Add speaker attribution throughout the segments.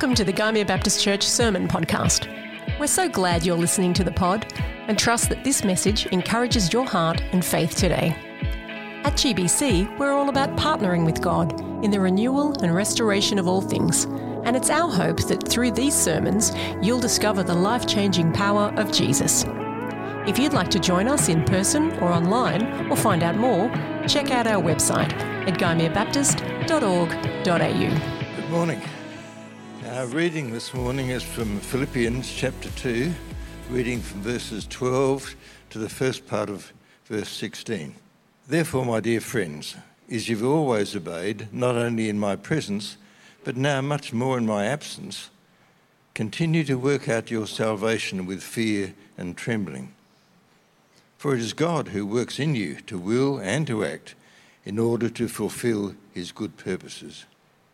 Speaker 1: Welcome to the Gymea Baptist Church Sermon Podcast. We're so glad you're listening to the pod and trust that this message encourages your heart and faith today. At GBC, we're all about partnering with God in the renewal and restoration of all things, and it's our hope that through these sermons, you'll discover the life-changing power of Jesus. If you'd like to join us in person or online or find out more, check out our website at gymeabaptist.org.au.
Speaker 2: Good morning. Our reading this morning is from Philippians chapter 2, reading from verses 12 to the first part of verse 16. Therefore, my dear friends, as you've always obeyed, not only in my presence, but now much more in my absence, continue to work out your salvation with fear and trembling. For it is God who works in you to will and to act in order to fulfill his good purposes.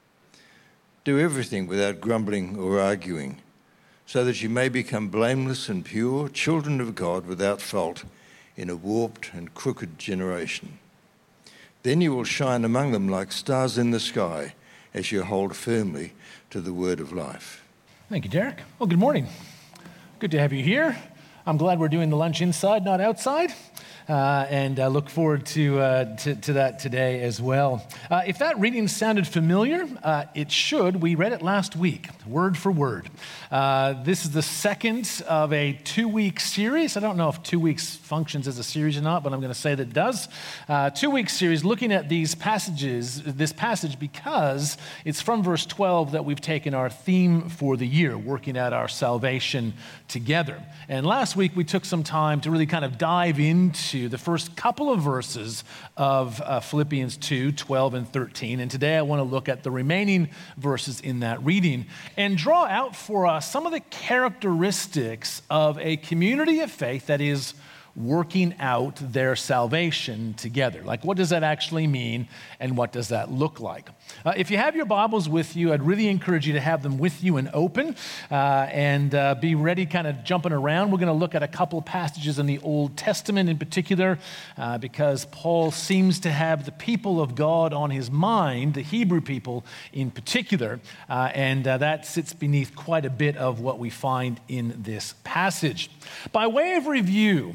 Speaker 2: Do everything without grumbling or arguing, so that you may become blameless and pure, children of God without fault in a warped and crooked generation. Then you will shine among them like stars in the sky as you hold firmly to the word of life.
Speaker 3: Thank you, Derek. Well, good morning. Good to have you here. I'm glad we're doing the lunch inside, not outside. And I look forward to that today as well. If that reading sounded familiar, it should. We read it last week, word for word. This is the second of a 2-week series. I don't know if 2 weeks functions as a series or not, but I'm going to say that it does. 2-week series looking at this passage because it's from verse 12 that we've taken our theme for the year, working out our salvation together. And last week we took some time to really kind of dive into the first couple of verses of Philippians 2, 12 and 13. And today I want to look at the remaining verses in that reading and draw out for us some of the characteristics of a community of faith that is working out their salvation together. Like, what does that actually mean, and what does that look like? If you have your Bibles with you, I'd really encourage you to have them with you and open, and be ready kind of jumping around. We're going to look at a couple of passages in the Old Testament in particular, because Paul seems to have the people of God on his mind, the Hebrew people in particular, and that sits beneath quite a bit of what we find in this passage. By way of review,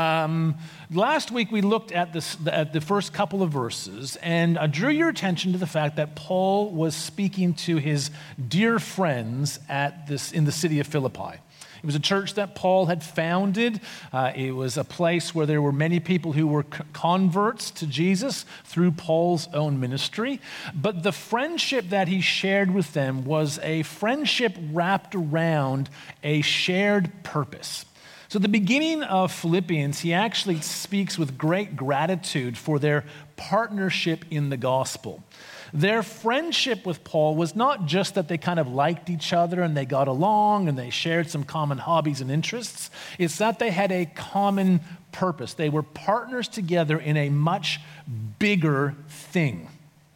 Speaker 3: last week we looked at the first couple of verses, and I drew your attention to the fact that Paul was speaking to his dear friends in the city of Philippi. It was a church that Paul had founded. It was a place where there were many people who were converts to Jesus through Paul's own ministry. But the friendship that he shared with them was a friendship wrapped around a shared purpose. So at the beginning of Philippians, he actually speaks with great gratitude for their partnership in the gospel. Their friendship with Paul was not just that they kind of liked each other and they got along and they shared some common hobbies and interests. It's that they had a common purpose. They were partners together in a much bigger thing.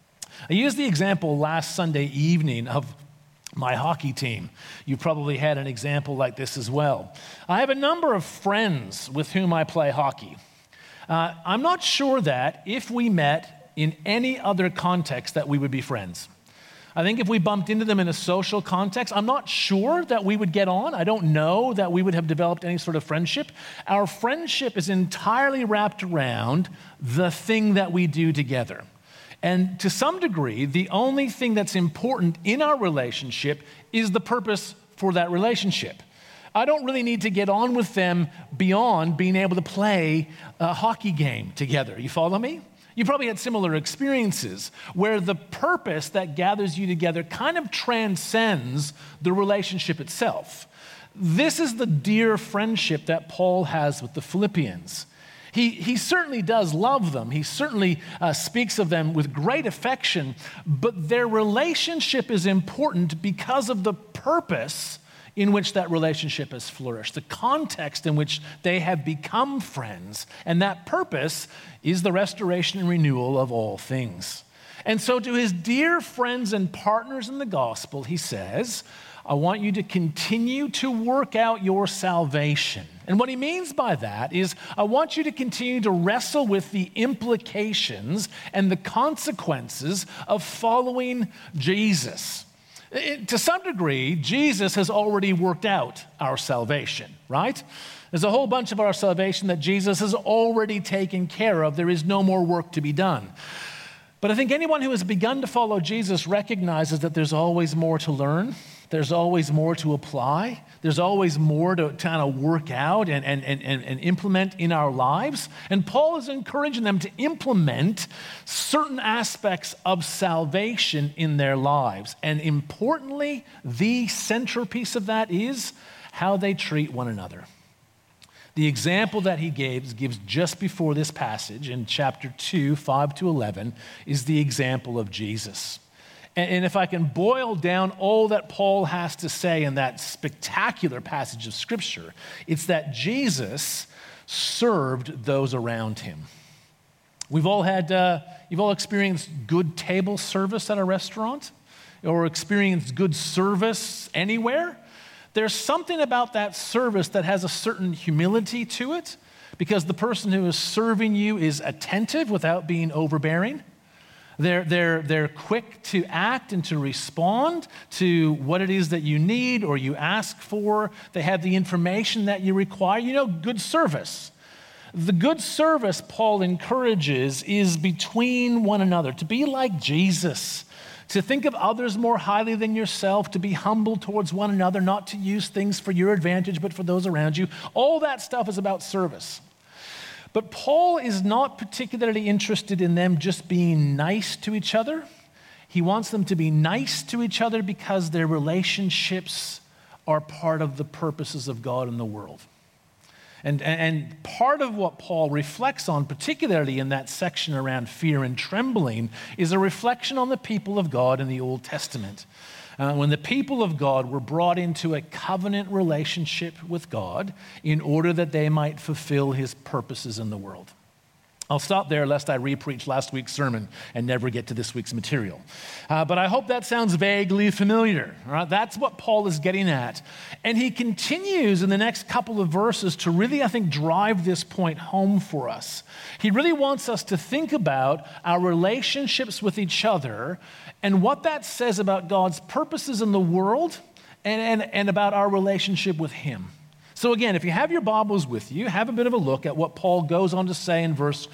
Speaker 3: I used the example last Sunday evening of my hockey team. You probably had an example like this as well. I have a number of friends with whom I play hockey. I'm not sure that if we met in any other context that we would be friends. I think if we bumped into them in a social context, I'm not sure that we would get on. I don't know that we would have developed any sort of friendship. Our friendship is entirely wrapped around the thing that we do together. And to some degree, the only thing that's important in our relationship is the purpose for that relationship. I don't really need to get on with them beyond being able to play a hockey game together. You follow me? You probably had similar experiences where the purpose that gathers you together kind of transcends the relationship itself. This is the dear friendship that Paul has with the Philippians. He certainly does love them. He certainly speaks of them with great affection, but their relationship is important because of the purpose in which that relationship has flourished, the context in which they have become friends, and that purpose is the restoration and renewal of all things. And so to his dear friends and partners in the gospel, he says, I want you to continue to work out your salvation. And what he means by that is, I want you to continue to wrestle with the implications and the consequences of following Jesus. To some degree, Jesus has already worked out our salvation, right? There's a whole bunch of our salvation that Jesus has already taken care of. There is no more work to be done. But I think anyone who has begun to follow Jesus recognizes that there's always more to learn. There's always more to apply. There's always more to kind of work out and implement in our lives. And Paul is encouraging them to implement certain aspects of salvation in their lives. And importantly, the centerpiece of that is how they treat one another. The example that he gives just before this passage in chapter 2, 5 to 11, is the example of Jesus. And if I can boil down all that Paul has to say in that spectacular passage of Scripture, it's that Jesus served those around him. You've all experienced good table service at a restaurant or experienced good service anywhere. There's something about that service that has a certain humility to it because the person who is serving you is attentive without being overbearing. They're quick to act and to respond to what it is that you need or you ask for. They have the information that you require. Good service. The good service Paul encourages is between one another, to be like Jesus, to think of others more highly than yourself, to be humble towards one another, not to use things for your advantage, but for those around you. All that stuff is about service. But Paul is not particularly interested in them just being nice to each other. He wants them to be nice to each other because their relationships are part of the purposes of God in the world. And part of what Paul reflects on, particularly in that section around fear and trembling, is a reflection on the people of God in the Old Testament. When the people of God were brought into a covenant relationship with God in order that they might fulfill his purposes in the world. I'll stop there lest I re-preach last week's sermon and never get to this week's material. But I hope that sounds vaguely familiar. Right? That's what Paul is getting at. And he continues in the next couple of verses to really, I think, drive this point home for us. He really wants us to think about our relationships with each other and what that says about God's purposes in the world and about our relationship with him. So again, if you have your Bibles with you, have a bit of a look at what Paul goes on to say in verse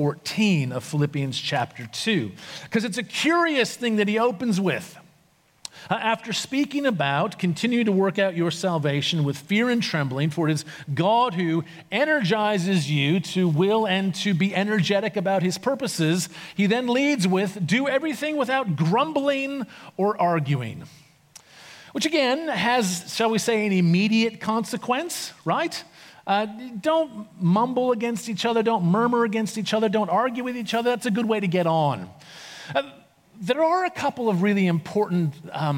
Speaker 3: 14 of Philippians chapter 2, because it's a curious thing that he opens with. After speaking about continue to work out your salvation with fear and trembling, for it is God who energizes you to will and to be energetic about his purposes, he then leads with, do everything without grumbling or arguing. Which again has, shall we say, an immediate consequence, right? Don't mumble against each other, don't murmur against each other, don't argue with each other. That's a good way to get on. There are a couple of really important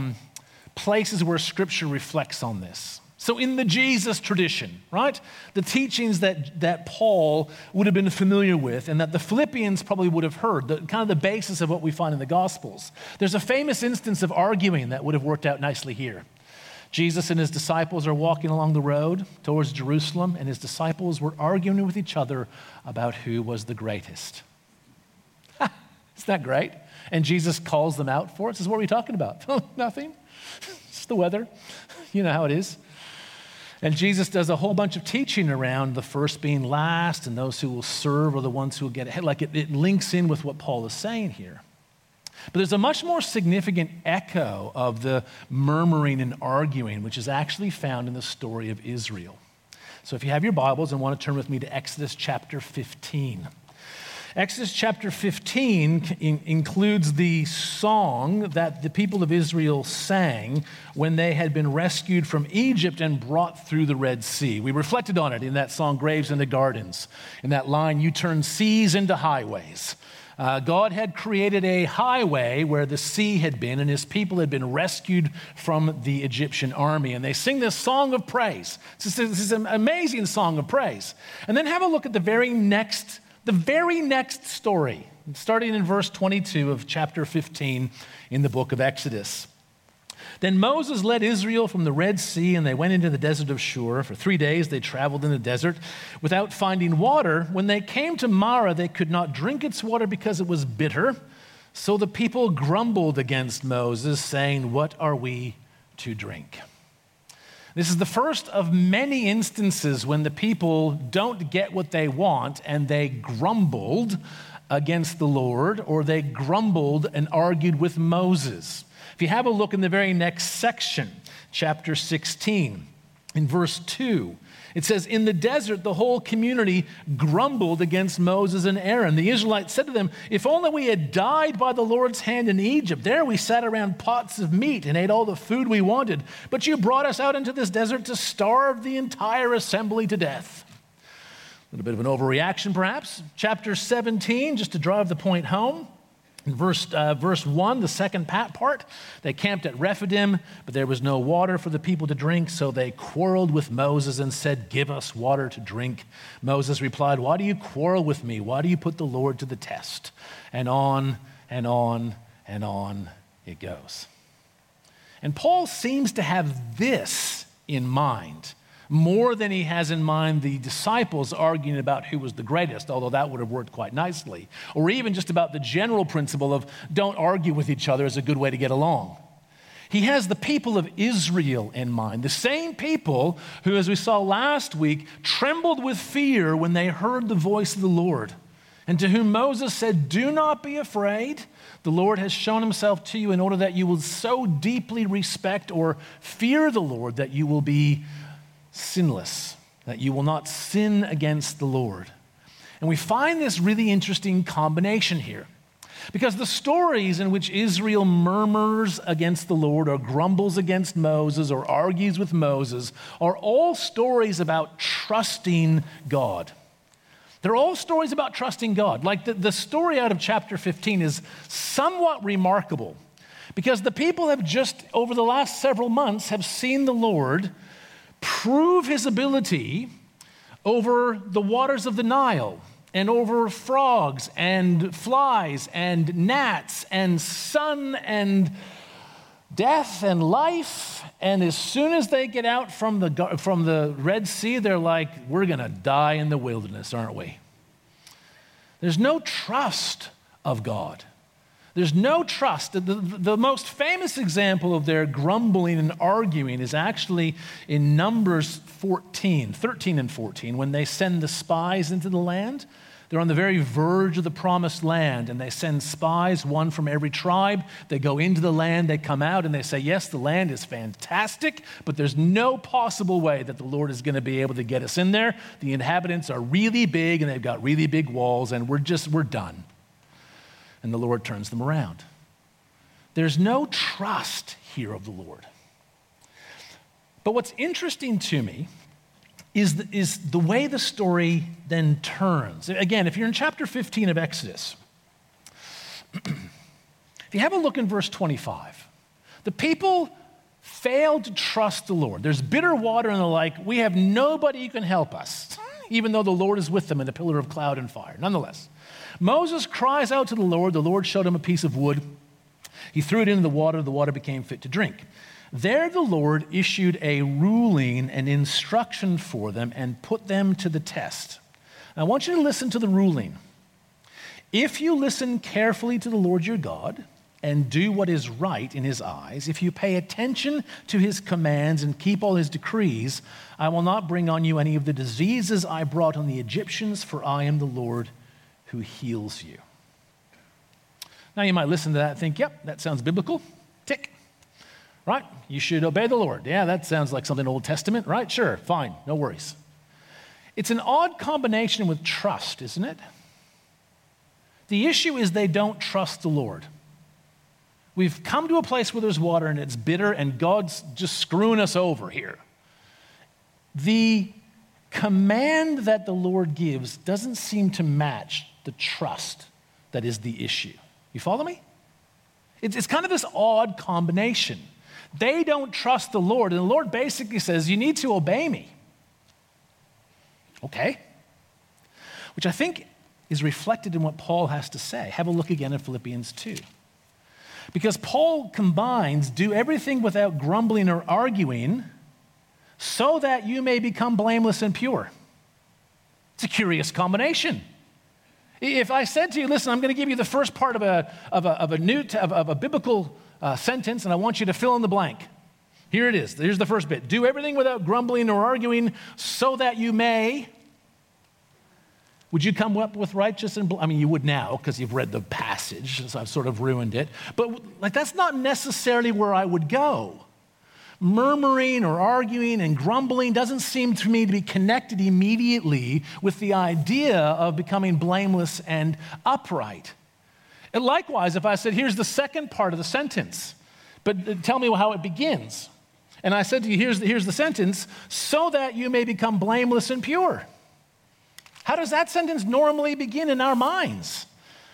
Speaker 3: places where Scripture reflects on this. So in the Jesus tradition, right, the teachings that Paul would have been familiar with and that the Philippians probably would have heard, kind of the basis of what we find in the Gospels. There's a famous instance of arguing that would have worked out nicely here. Jesus and his disciples are walking along the road towards Jerusalem, and his disciples were arguing with each other about who was the greatest. Isn't that great? And Jesus calls them out for it. Says, what are we talking about? Nothing. It's the weather. You know how it is. And Jesus does a whole bunch of teaching around the first being last and those who will serve are the ones who will get ahead. Like it links in with what Paul is saying here. But there's a much more significant echo of the murmuring and arguing, which is actually found in the story of Israel. So if you have your Bibles and want to turn with me to Exodus chapter 15. Exodus chapter 15 includes the song that the people of Israel sang when they had been rescued from Egypt and brought through the Red Sea. We reflected on it in that song, Graves in the Gardens. In that line, you turn seas into highways. God had created a highway where the sea had been, and his people had been rescued from the Egyptian army. And they sing this song of praise. This is an amazing song of praise. And then have a look at the very next story, starting in verse 22 of chapter 15 in the book of Exodus. Then Moses led Israel from the Red Sea, and they went into the desert of Shur. For 3 days they traveled in the desert without finding water. When they came to Marah, they could not drink its water because it was bitter. So the people grumbled against Moses, saying, "What are we to drink?" This is the first of many instances when the people don't get what they want and they grumbled against the Lord, or they grumbled and argued with Moses. If you have a look in the very next section, chapter 16, in verse 2, it says, "In the desert, the whole community grumbled against Moses and Aaron. The Israelites said to them, 'If only we had died by the Lord's hand in Egypt. There we sat around pots of meat and ate all the food we wanted. But you brought us out into this desert to starve the entire assembly to death.'" A little bit of an overreaction, perhaps. Chapter 17, just to drive the point home. In verse 1, the second part, they camped at Rephidim, but there was no water for the people to drink, so they quarreled with Moses and said, "Give us water to drink." Moses replied, "Why do you quarrel with me? Why do you put the Lord to the test?" And on and on and on it goes. And Paul seems to have this in mind more than he has in mind the disciples arguing about who was the greatest, although that would have worked quite nicely. Or even just about the general principle of don't argue with each other is a good way to get along. He has the people of Israel in mind, the same people who, as we saw last week, trembled with fear when they heard the voice of the Lord, and to whom Moses said, "Do not be afraid. The Lord has shown himself to you in order that you will so deeply respect or fear the Lord that you will be sinless, that you will not sin against the Lord." And we find this really interesting combination here, because the stories in which Israel murmurs against the Lord or grumbles against Moses or argues with Moses are all stories about trusting God. They're all stories about trusting God. Like the story out of chapter 15 is somewhat remarkable, because the people have just, over the last several months, have seen the Lord prove his ability over the waters of the Nile and over frogs and flies and gnats and sun and death and life. And as soon as they get out from the Red Sea, they're like, "We're going to die in the wilderness, aren't we?" There's no trust of God. There's no trust. The most famous example of their grumbling and arguing is actually in Numbers 13 and 14, when they send the spies into the land. They're on the very verge of the promised land, and they send spies, one from every tribe. They go into the land, they come out, and they say, "Yes, the land is fantastic, but there's no possible way that the Lord is going to be able to get us in there. The inhabitants are really big, and they've got really big walls, and we're done." And the Lord turns them around. There's no trust here of the Lord. But what's interesting to me is the way the story then turns. Again, if you're in chapter 15 of Exodus, if you have a look in verse 25, the people failed to trust the Lord. There's bitter water and the like. We have nobody who can help us, even though the Lord is with them in the pillar of cloud and fire. Nonetheless, Moses cries out to the Lord showed him a piece of wood. He threw it into the water became fit to drink. There the Lord issued a ruling and instruction for them and put them to the test. I want you to listen to the ruling. "If you listen carefully to the Lord your God and do what is right in his eyes, if you pay attention to his commands and keep all his decrees, I will not bring on you any of the diseases I brought on the Egyptians, for I am the Lord who heals you." Now you might listen to that and think, "Yep, that sounds biblical. Tick. Right? You should obey the Lord. Yeah, that sounds like something Old Testament, right? Sure, fine, no worries." It's an odd combination with trust, isn't it? The issue is they don't trust the Lord. We've come to a place where there's water and it's bitter and God's just screwing us over here. The command that the Lord gives doesn't seem to match the trust that is the issue. You follow me? It's kind of this odd combination. They don't trust the Lord, and the Lord basically says, "You need to obey me." Okay. Which I think is reflected in what Paul has to say. Have a look again at Philippians 2. Because Paul combines do everything without grumbling or arguing so that you may become blameless and pure. It's a curious combination. If I said to you, listen, I'm going to give you the first part of a biblical sentence, and I want you to fill in the blank. Here it is. Here's the first bit. Do everything without grumbling or arguing so that you may. Would you come up with righteous and I mean, you would now because you've read the passage, so I've sort of ruined it. But that's not necessarily where I would go. Murmuring or arguing and grumbling doesn't seem to me to be connected immediately with the idea of becoming blameless and upright. And likewise, if I said, here's the second part of the sentence, but tell me how it begins. And I said to you, here's the sentence, so that you may become blameless and pure. How does that sentence normally begin in our minds?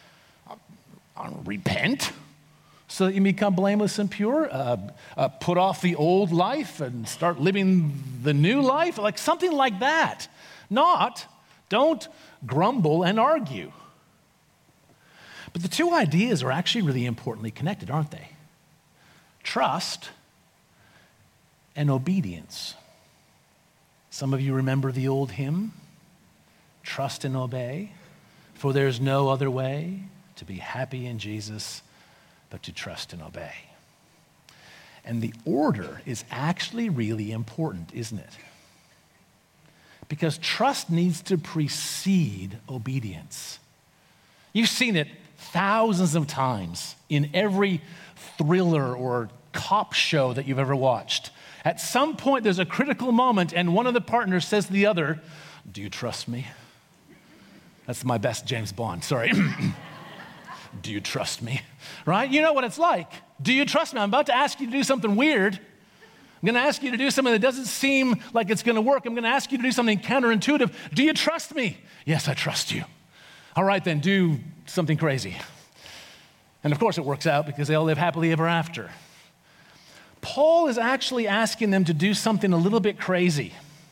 Speaker 3: Repent, so that you become blameless and pure. Put off the old life and start living the new life. Like something like that. Not, don't grumble and argue. But the two ideas are actually really importantly connected, aren't they? Trust and obedience. Some of you remember the old hymn, trust and obey, for there's no other way to be happy in Jesus but to trust and obey. And the order is actually really important, isn't it? Because trust needs to precede obedience. You've seen it thousands of times in every thriller or cop show that you've ever watched. At some point, there's a critical moment, and one of the partners says to the other, do you trust me? That's my best James Bond, sorry. Do you trust me? Right? You know what it's like. Do you trust me? I'm about to ask you to do something weird. I'm going to ask you to do something that doesn't seem like it's going to work. I'm going to ask you to do something counterintuitive. Do you trust me? Yes, I trust you. All right, then do something crazy. And of course it works out because they all live happily ever after. Paul is actually asking them to do something a little bit crazy.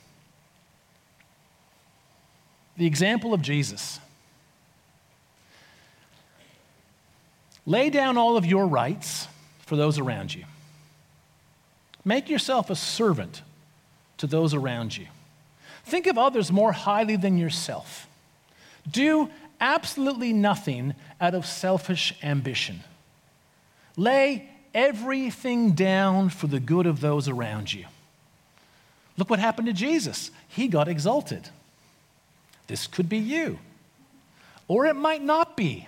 Speaker 3: The example of Jesus. Lay down all of your rights for those around you. Make yourself a servant to those around you. Think of others more highly than yourself. Do absolutely nothing out of selfish ambition. Lay everything down for the good of those around you. Look what happened to Jesus. He got exalted. This could be you, or it might not be.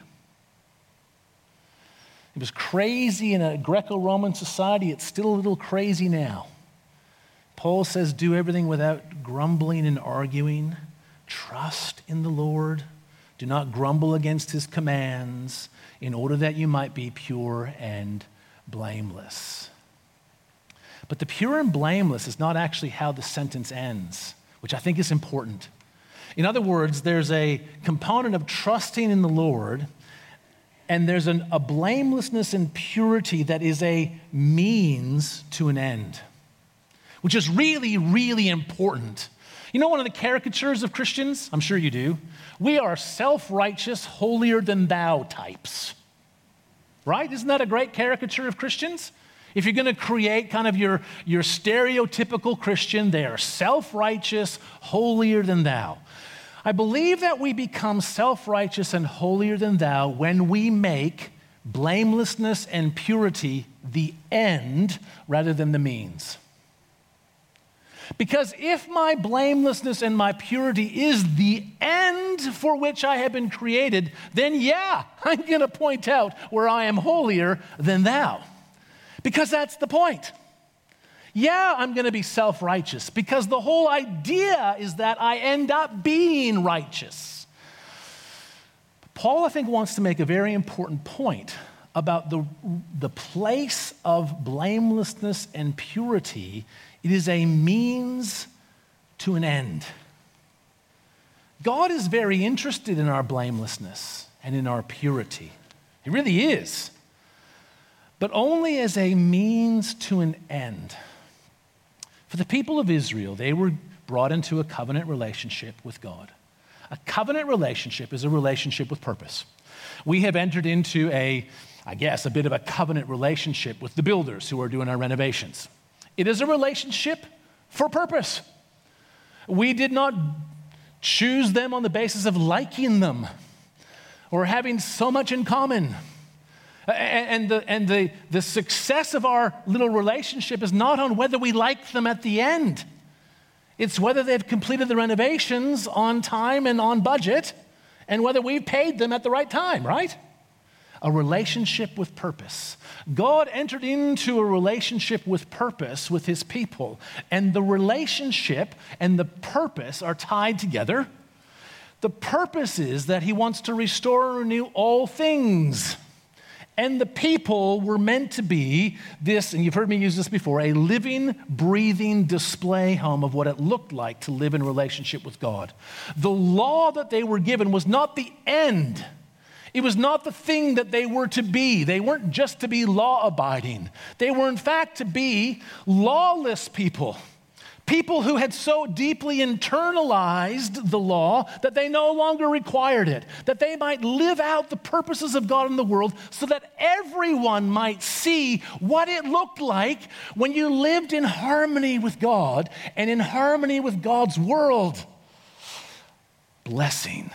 Speaker 3: It was crazy in a Greco-Roman society. It's still a little crazy now. Paul says, do everything without grumbling and arguing. Trust in the Lord. Do not grumble against his commands, in order that you might be pure and blameless. But the pure and blameless is not actually how the sentence ends, which I think is important. In other words, there's a component of trusting in the Lord, and there's a blamelessness and purity that is a means to an end, which is really, really important. You know one of the caricatures of Christians? I'm sure you do. We are self-righteous, holier-than-thou types. Right? Isn't that a great caricature of Christians? If you're going to create kind of your stereotypical Christian, they are self-righteous, holier-than-thou. I believe that we become self-righteous and holier-than-thou when we make blamelessness and purity the end rather than the means. Because if my blamelessness and my purity is the end for which I have been created, then yeah, I'm going to point out where I am holier than thou. Because that's the point. Yeah, I'm going to be self-righteous because the whole idea is that I end up being righteous. Paul, I think, wants to make a very important point about the place of blamelessness and purity. It is a means to an end. God is very interested in our blamelessness and in our purity. He really is. But only as a means to an end. For the people of Israel, they were brought into a covenant relationship with God. A covenant relationship is a relationship with purpose. We have entered into a bit of a covenant relationship with the builders who are doing our renovations. It is a relationship for purpose. We did not choose them on the basis of liking them. or having so much in common. And the success of our little relationship is not on whether we like them at the end. It's whether they've completed the renovations on time and on budget, and whether we've paid them at the right time, right? A relationship with purpose. God entered into a relationship with purpose with his people, and the relationship and the purpose are tied together. The purpose is that he wants to restore and renew all things. And the people were meant to be this, and you've heard me use this before, a living, breathing display home of what it looked like to live in relationship with God. The law that they were given was not the end. It was not the thing that they were to be. They weren't just to be law-abiding. They were, in fact, to be lawless people. People who had so deeply internalized the law that they no longer required it, that they might live out the purposes of God in the world so that everyone might see what it looked like when you lived in harmony with God and in harmony with God's world. Blessing.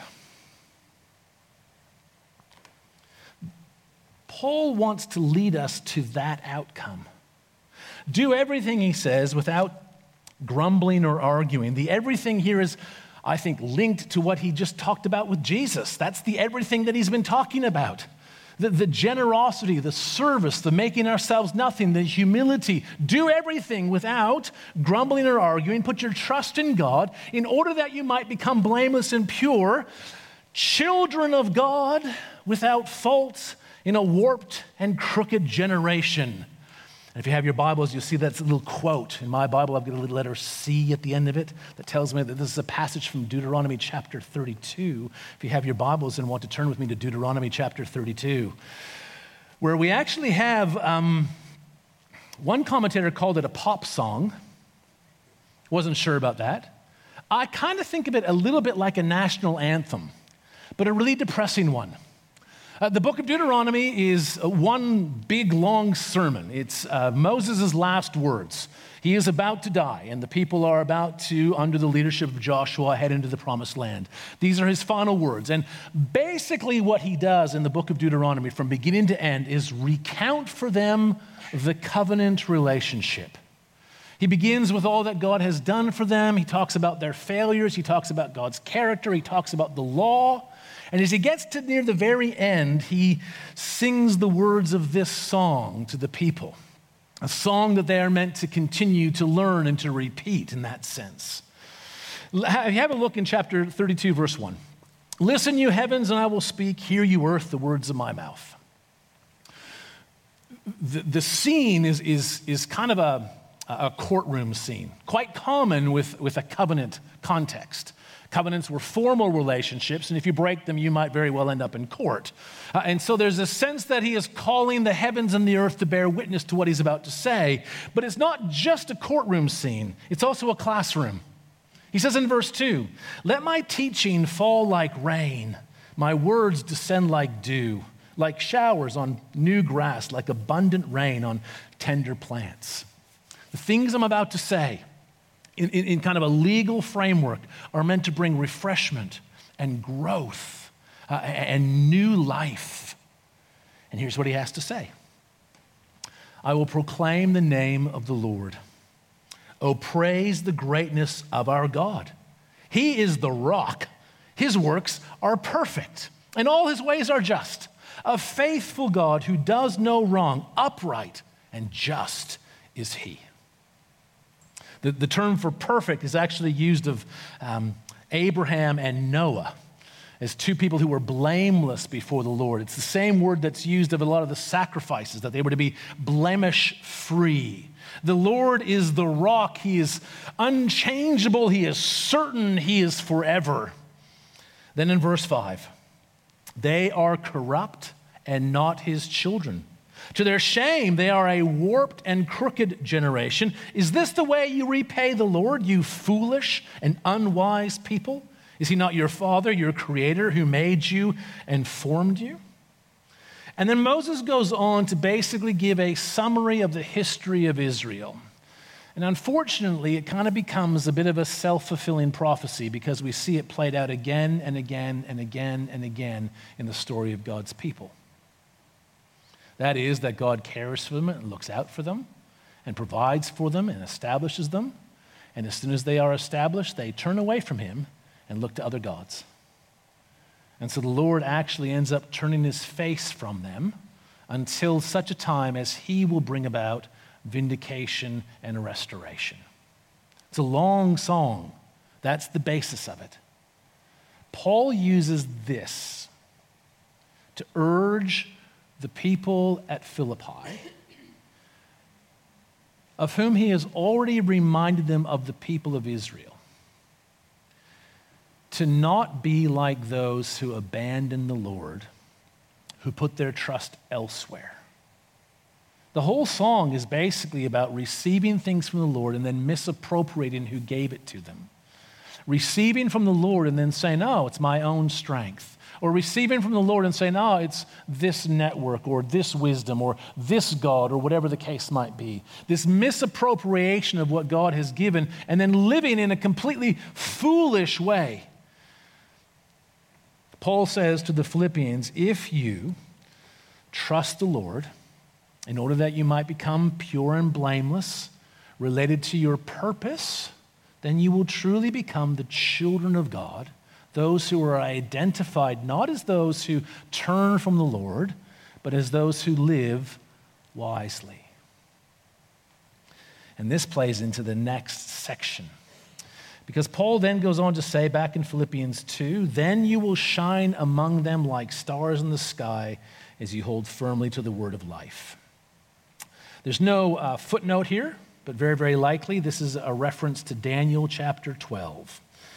Speaker 3: Paul wants to lead us to that outcome. Do everything, he says, without grumbling or arguing. The everything here is, I think, linked to what he just talked about with Jesus. That's the everything that he's been talking about. The generosity, the service, the making ourselves nothing, the humility. Do everything without grumbling or arguing. Put your trust in God in order that you might become blameless and pure, children of God without fault in a warped and crooked generation. And if you have your Bibles, you'll see that little quote. In my Bible, I've got a little letter C at the end of it that tells me that this is a passage from Deuteronomy chapter 32. If you have your Bibles and want to turn with me to Deuteronomy chapter 32, where we actually have, one commentator called it a pop song. Wasn't sure about that. I kind of think of it a little bit like a national anthem, but a really depressing one. The book of Deuteronomy is one big, long sermon. It's Moses' last words. He is about to die, and the people are about to, under the leadership of Joshua, head into the promised land. These are his final words. And basically what he does in the book of Deuteronomy from beginning to end is recount for them the covenant relationship. He begins with all that God has done for them. He talks about their failures. He talks about God's character. He talks about the law. And as he gets to near the very end, he sings the words of this song to the people, a song that they are meant to continue to learn and to repeat in that sense. Have a look in chapter 32, verse 1. Listen, you heavens, and I will speak. Hear, you earth, the words of my mouth. The scene is kind of a courtroom scene, quite common with a covenant context. Covenants were formal relationships, and if you break them, you might very well end up in court. And so there's a sense that he is calling the heavens and the earth to bear witness to what he's about to say. But it's not just a courtroom scene, it's also a classroom. He says in verse 2, let my teaching fall like rain, my words descend like dew, like showers on new grass, like abundant rain on tender plants. The things I'm about to say, in kind of a legal framework, are meant to bring refreshment and growth and new life. And here's what he has to say. I will proclaim the name of the Lord. Oh, praise the greatness of our God. He is the rock. His works are perfect, and all his ways are just. A faithful God who does no wrong, upright and just is he. The term for perfect is actually used of Abraham and Noah as two people who were blameless before the Lord. It's the same word that's used of a lot of the sacrifices, that they were to be blemish-free. The Lord is the rock. He is unchangeable. He is certain. He is forever. Then in verse 5, they are corrupt and not his children. To their shame, they are a warped and crooked generation. Is this the way you repay the Lord, you foolish and unwise people? Is he not your father, your creator, who made you and formed you? And then Moses goes on to basically give a summary of the history of Israel. And unfortunately, it kind of becomes a bit of a self-fulfilling prophecy because we see it played out again and again and again and again in the story of God's people. That is, that God cares for them and looks out for them and provides for them and establishes them. And as soon as they are established, they turn away from him and look to other gods. And so the Lord actually ends up turning his face from them until such a time as he will bring about vindication and restoration. It's a long song. That's the basis of it. Paul uses this to urge the people at Philippi, of whom he has already reminded them of the people of Israel, to not be like those who abandon the Lord, who put their trust elsewhere. The whole song is basically about receiving things from the Lord and then misappropriating who gave it to them. Receiving from the Lord and then saying, "Oh, it's my own strength." Or receiving from the Lord and saying, "Oh, it's this network or this wisdom or this God," or whatever the case might be. This misappropriation of what God has given and then living in a completely foolish way. Paul says to the Philippians, if you trust the Lord, in order that you might become pure and blameless, related to your purpose, then you will truly become the children of God, those who are identified not as those who turn from the Lord, but as those who live wisely. And this plays into the next section. Because Paul then goes on to say back in Philippians 2, then you will shine among them like stars in the sky as you hold firmly to the word of life. There's no footnote here, but very, very likely this is a reference to Daniel chapter 12.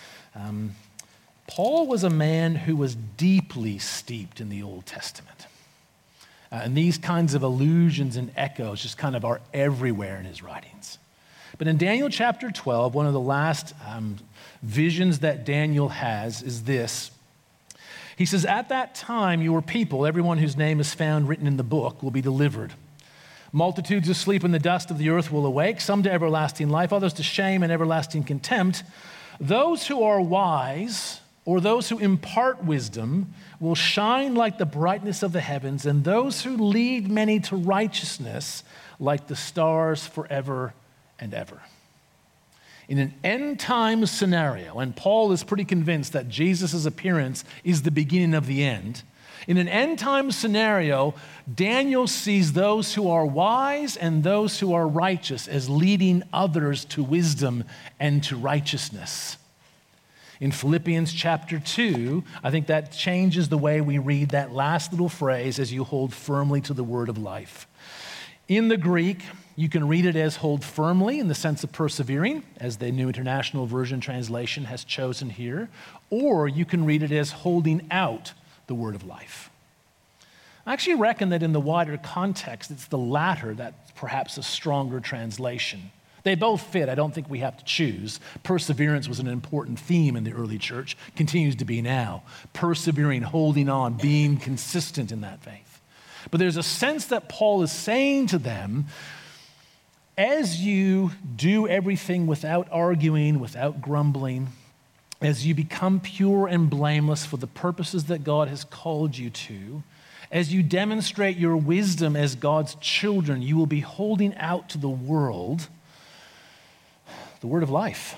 Speaker 3: Paul was a man who was deeply steeped in the Old Testament. And these kinds of allusions and echoes just kind of are everywhere in his writings. But in Daniel chapter 12, one of the last visions that Daniel has is this. He says, at that time your people, everyone whose name is found written in the book, will be delivered. Multitudes who sleep in the dust of the earth will awake, some to everlasting life, others to shame and everlasting contempt. Those who are wise, or those who impart wisdom, will shine like the brightness of the heavens, and those who lead many to righteousness like the stars forever and ever. In an end time scenario, and Paul is pretty convinced that Jesus' appearance is the beginning of the end. In an end time scenario, Daniel sees those who are wise and those who are righteous as leading others to wisdom and to righteousness. In Philippians chapter 2, I think that changes the way we read that last little phrase, as you hold firmly to the word of life. In the Greek, you can read it as hold firmly in the sense of persevering, as the New International Version translation has chosen here, or you can read it as holding out the word of life. I actually reckon that in the wider context, it's the latter that's perhaps a stronger translation. They both fit. I don't think we have to choose. Perseverance was an important theme in the early church, continues to be now. Persevering, holding on, being consistent in that faith. But there's a sense that Paul is saying to them, as you do everything without arguing, without grumbling, as you become pure and blameless for the purposes that God has called you to, as you demonstrate your wisdom as God's children, you will be holding out to the world the word of life.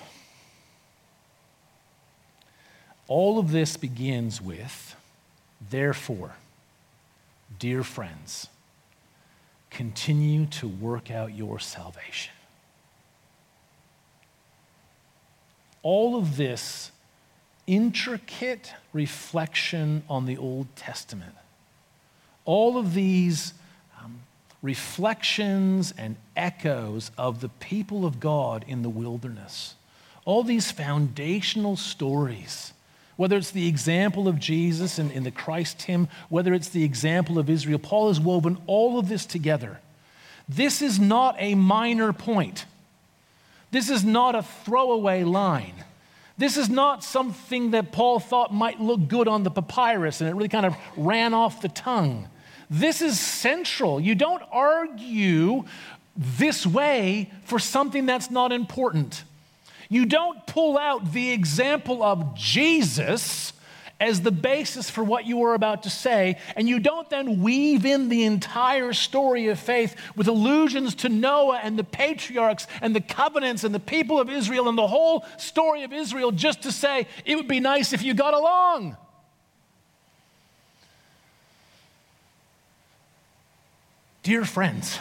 Speaker 3: All of this begins with, therefore, dear friends, continue to work out your salvation. All of this intricate reflection on the Old Testament, all of these reflections and echoes of the people of God in the wilderness, all these foundational stories, whether it's the example of Jesus in the Christ hymn, whether it's the example of Israel, Paul has woven all of this together. This is not a minor point. This is not a throwaway line. This is not something that Paul thought might look good on the papyrus and it really kind of ran off the tongue. This is central. You don't argue this way for something that's not important. You don't pull out the example of Jesus as the basis for what you are about to say, and you don't then weave in the entire story of faith with allusions to Noah and the patriarchs and the covenants and the people of Israel and the whole story of Israel just to say, it would be nice if you got along. Dear friends,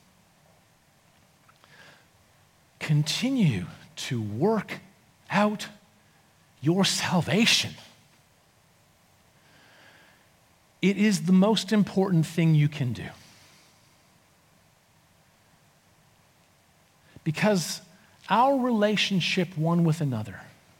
Speaker 3: continue to work out your salvation. It is the most important thing you can do. Because our relationship one with another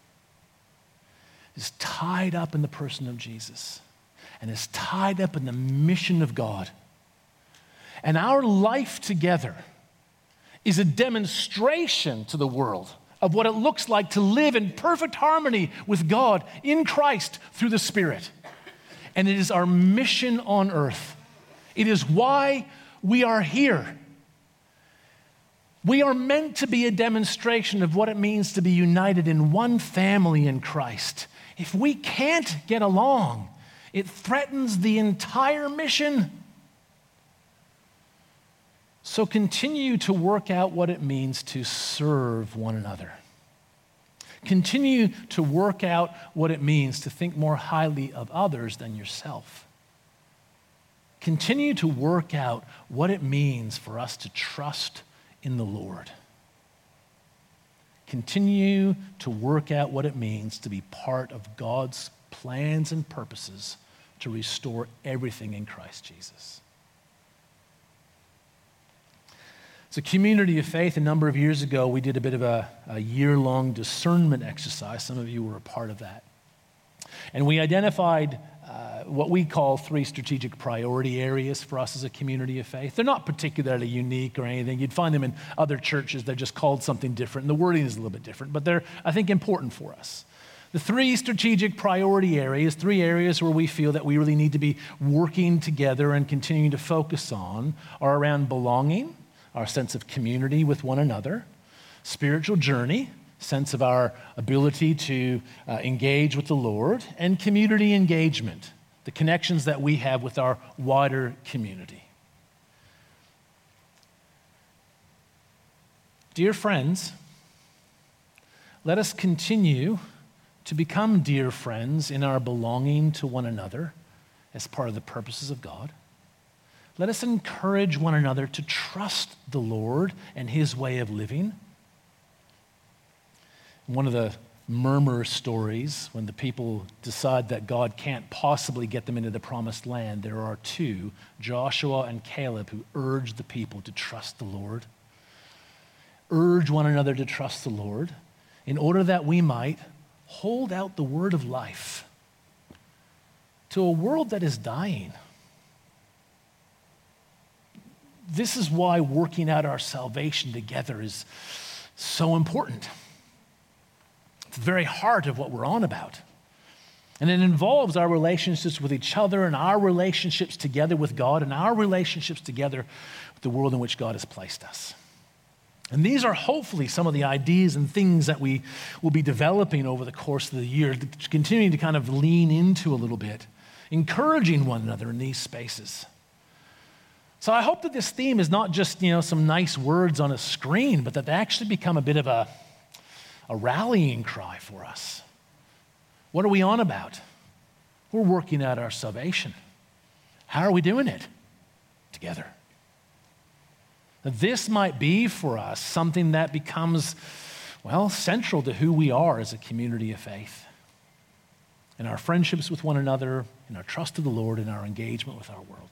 Speaker 3: is tied up in the person of Jesus and is tied up in the mission of God. And our life together is a demonstration to the world of what it looks like to live in perfect harmony with God in Christ through the Spirit. And it is our mission on earth. It is why we are here. We are meant to be a demonstration of what it means to be united in one family in Christ. If we can't get along, it threatens the entire mission. So continue to work out what it means to serve one another. Continue to work out what it means to think more highly of others than yourself. Continue to work out what it means for us to trust in the Lord. Continue to work out what it means to be part of God's plans and purposes to restore everything in Christ Jesus. As a community of faith, a number of years ago, we did a bit of a year-long discernment exercise. Some of you were a part of that. And we identified what we call 3 strategic priority areas for us as a community of faith. They're not particularly unique or anything. You'd find them in other churches. They're just called something different. And the wording is a little bit different, but they're, I think, important for us. The 3 strategic priority areas, 3 areas where we feel that we really need to be working together and continuing to focus on, are around belonging, our sense of community with one another, spiritual journey, sense of our ability to engage with the Lord, and community engagement, the connections that we have with our wider community. Dear friends, let us continue to become dear friends in our belonging to one another as part of the purposes of God. Let us encourage one another to trust the Lord and His way of living. One of the murmur stories, when the people decide that God can't possibly get them into the promised land, there are 2, Joshua and Caleb, who urge the people to trust the Lord. Urge one another to trust the Lord in order that we might hold out the word of life to a world that is dying. This is why working out our salvation together is so important. It's the very heart of what we're on about. And it involves our relationships with each other and our relationships together with God and our relationships together with the world in which God has placed us. And these are hopefully some of the ideas and things that we will be developing over the course of the year, continuing to kind of lean into a little bit, encouraging one another in these spaces. So I hope that this theme is not just, some nice words on a screen, but that they actually become a bit of a rallying cry for us. What are we on about? We're working out our salvation. How are we doing it? Together. This might be for us something that becomes, central to who we are as a community of faith. In our friendships with one another, in our trust of the Lord, in our engagement with our world.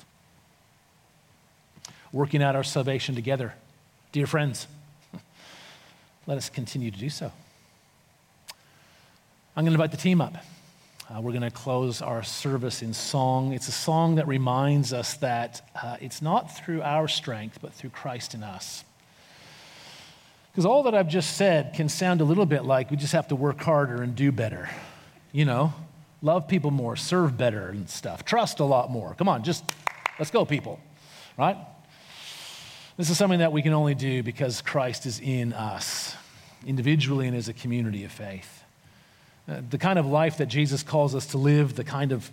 Speaker 3: Working out our salvation together. Dear friends, let us continue to do so. I'm going to invite the team up. We're going to close our service in song. It's a song that reminds us that it's not through our strength, but through Christ in us. Because all that I've just said can sound a little bit like we just have to work harder and do better. Love people more, serve better and stuff. Trust a lot more. Come on, let's go, people. Right? This is something that we can only do because Christ is in us, individually and as a community of faith. The kind of life that Jesus calls us to live, the kind of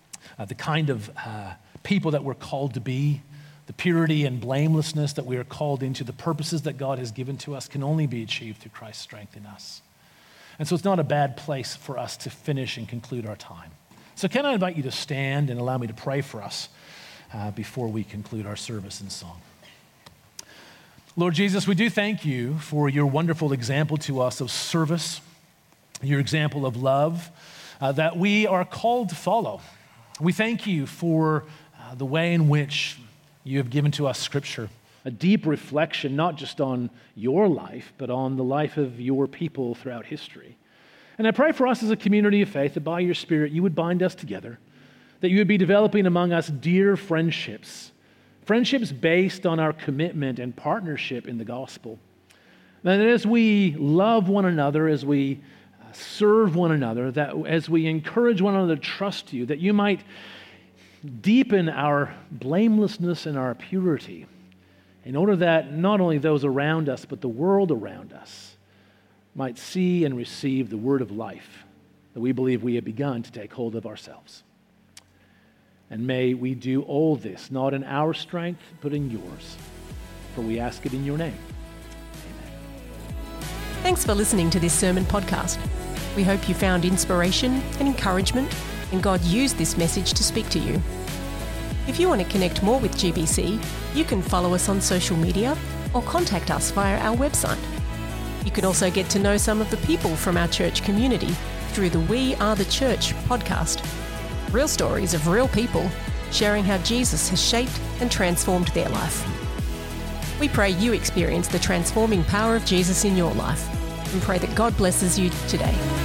Speaker 3: people that we're called to be, the purity and blamelessness that we are called into, the purposes that God has given to us can only be achieved through Christ's strength in us. And so it's not a bad place for us to finish and conclude our time. So can I invite you to stand and allow me to pray for us before we conclude our service in song. Lord Jesus, we do thank you for your wonderful example to us of service, your example of love that we are called to follow. We thank you for the way in which you have given to us Scripture, a deep reflection not just on your life, but on the life of your people throughout history. And I pray for us as a community of faith that by your Spirit you would bind us together, that you would be developing among us dear friendships based on our commitment and partnership in the gospel. That as we love one another, as we serve one another, that as we encourage one another to trust you, that you might deepen our blamelessness and our purity in order that not only those around us, but the world around us might see and receive the word of life that we believe we have begun to take hold of ourselves. And may we do all this, not in our strength, but in yours. For we ask it in your name. Amen.
Speaker 1: Thanks for listening to this sermon podcast. We hope you found inspiration and encouragement, and God used this message to speak to you. If you want to connect more with GBC, you can follow us on social media or contact us via our website. You can also get to know some of the people from our church community through the We Are the Church podcast. Real stories of real people sharing how Jesus has shaped and transformed their life. We pray you experience the transforming power of Jesus in your life and pray that God blesses you today.